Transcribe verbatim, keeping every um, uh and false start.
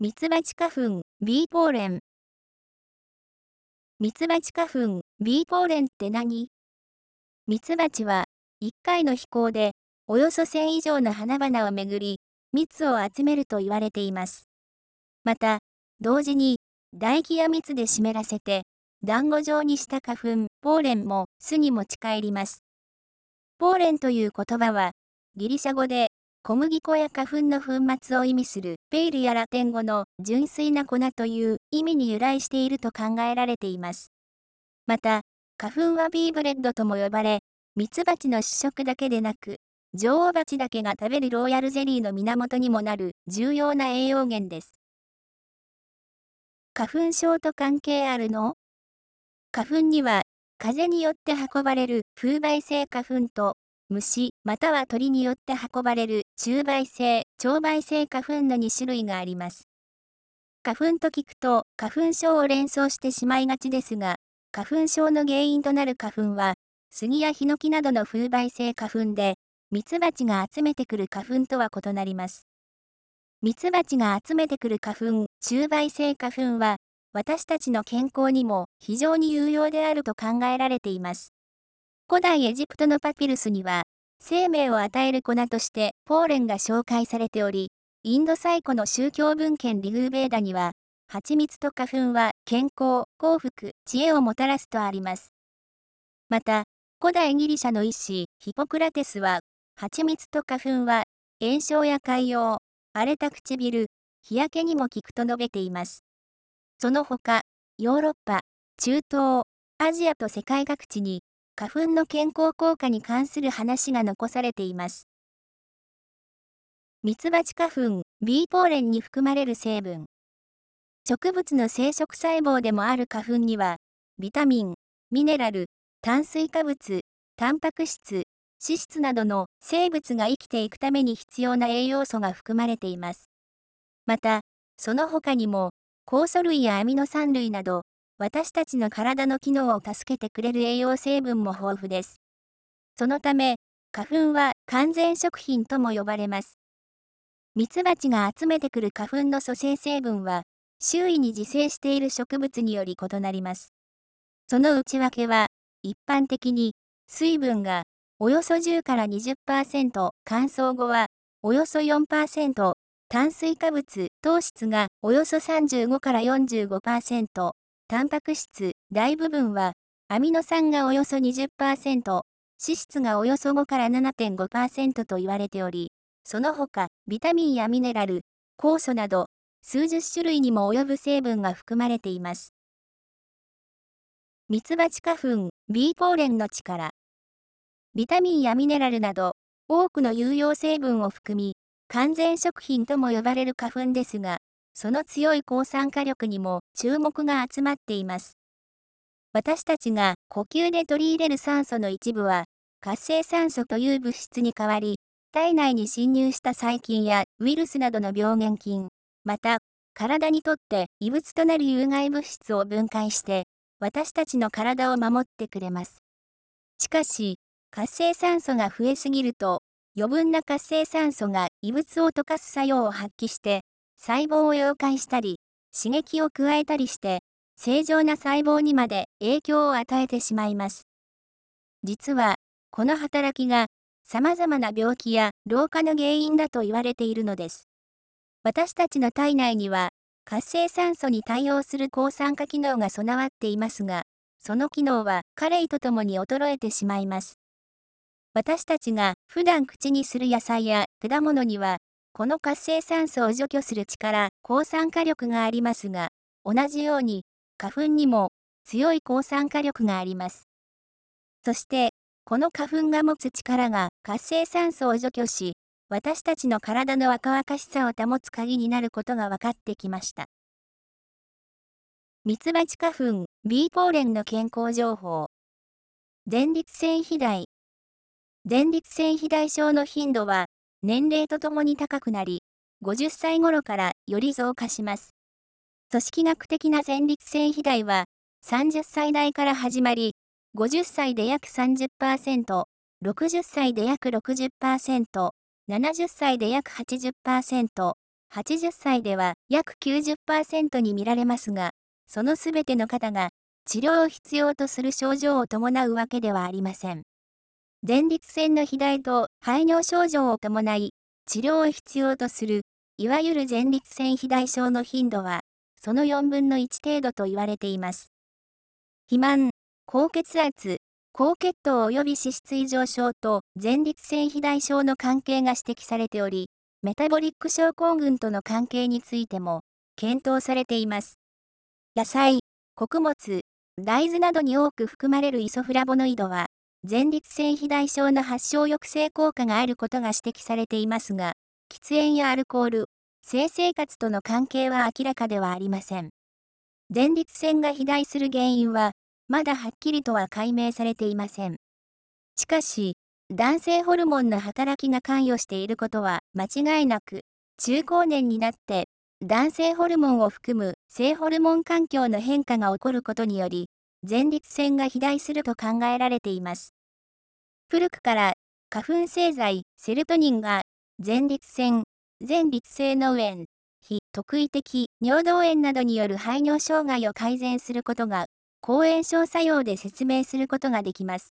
ミツバチ花粉、ビーポーレン。ミツバチ花粉、ビーポーレンって何？ミツバチは、いっかいの飛行で、およそせん以上の花々をめぐり、蜜を集めると言われています。また、同時に、唾液や蜜で湿らせて、団子状にした花粉、ポーレンも巣に持ち帰ります。ポーレンという言葉は、ギリシャ語で、小麦粉や花粉の粉末を意味するペイルやラテン語の純粋な粉という意味に由来していると考えられています。また、花粉はビーブレッドとも呼ばれ、ミツバチの主食だけでなく、女王バチだけが食べるローヤルゼリーの源にもなる重要な栄養源です。花粉症と関係あるの？花粉には、風によって運ばれる風媒性花粉と、虫または鳥によって運ばれる虫媒性、鳥媒性花粉のに種類があります。花粉と聞くと花粉症を連想してしまいがちですが、花粉症の原因となる花粉は、杉やヒノキなどの風媒性花粉で、ミツバチが集めてくる花粉とは異なります。ミツバチが集めてくる花粉、虫媒性花粉は、私たちの健康にも非常に有用であると考えられています。古代エジプトのパピルスには、生命を与える粉としてポーレンが紹介されており、インド最古の宗教文献リグーベーダには、蜂蜜と花粉は健康、幸福、知恵をもたらすとあります。また、古代ギリシャの医師、ヒポクラテスは、蜂蜜と花粉は、炎症や潰瘍、荒れた唇、日焼けにも効くと述べています。その他、ヨーロッパ、中東、アジアと世界各地に、花粉の健康効果に関する話が残されています。ミツバチ花粉、ビーポーレンに含まれる成分。植物の生殖細胞でもある花粉には、ビタミン、ミネラル、炭水化物、タンパク質、脂質などの生物が生きていくために必要な栄養素が含まれています。また、その他にも、酵素類やアミノ酸類など、私たちの体の機能を助けてくれる栄養成分も豊富です。そのため、花粉は完全食品とも呼ばれます。ミツバチが集めてくる花粉の組成成分は、周囲に自生している植物により異なります。その内訳は、一般的に、水分がおよそじゅうからにじゅっパーセント、乾燥後はおよそよんパーセント、炭水化物、糖質がおよそさんじゅうごからよんじゅうごパーセント、タンパク質、大部分は、アミノ酸がおよそにじゅっパーセント、脂質がおよそごから ななてんごパーセント と言われており、その他、ビタミンやミネラル、酵素など、数十種類にも及ぶ成分が含まれています。ミツバチ花粉、ビーポーレンの力。ビタミンやミネラルなど、多くの有用成分を含み、完全食品とも呼ばれる花粉ですが、その強い抗酸化力にも注目が集まっています。私たちが呼吸で取り入れる酸素の一部は、活性酸素という物質に変わり、体内に侵入した細菌やウイルスなどの病原菌、また、体にとって異物となる有害物質を分解して、私たちの体を守ってくれます。しかし、活性酸素が増えすぎると、余分な活性酸素が異物を溶かす作用を発揮して、細胞を溶解したり、刺激を加えたりして、正常な細胞にまで影響を与えてしまいます。実は、この働きが、様々な病気や老化の原因だと言われているのです。私たちの体内には、活性酸素に対応する抗酸化機能が備わっていますが、その機能は加齢とともに衰えてしまいます。私たちが普段口にする野菜や果物には、この活性酸素を除去する力、抗酸化力がありますが、同じように、花粉にも強い抗酸化力があります。そして、この花粉が持つ力が活性酸素を除去し、私たちの体の若々しさを保つ鍵になることが分かってきました。ミツバチ花粉、ビーポーレンの健康情報。前立腺肥大。前立腺肥大症の頻度は、年齢とともに高くなり、ごじゅっさい頃からより増加します。組織学的な前立腺肥大は、さんじゅっさい代から始まり、ごじゅっさいで約さんじゅっパーセント、ろくじゅっさいで約ろくじゅっパーセント、ななじゅっさいで約はちじゅっパーセント、 はちじゅっさいでは約 きゅうじゅっパーセント に見られますが、そのすべての方が治療を必要とする症状を伴うわけではありません。前立腺の肥大と排尿症状を伴い、治療を必要とする、いわゆる前立腺肥大症の頻度は、そのよんぶんのいち程度と言われています。肥満、高血圧、高血糖及び脂質異常症と前立腺肥大症の関係が指摘されており、メタボリック症候群との関係についても検討されています。野菜、穀物、大豆などに多く含まれるイソフラボノイドは、前立腺肥大症の発症抑制効果があることが指摘されていますが、喫煙やアルコール、性生活との関係は明らかではありません。前立腺が肥大する原因は、まだはっきりとは解明されていません。しかし、男性ホルモンの働きが関与していることは間違いなく、中高年になって、男性ホルモンを含む性ホルモン環境の変化が起こることにより、前立腺が肥大すると考えられています。古くから花粉製剤セロトニンが前立腺、前立腺嚢炎、非特異的尿道炎などによる排尿障害を改善することが、抗炎症作用で説明することができます。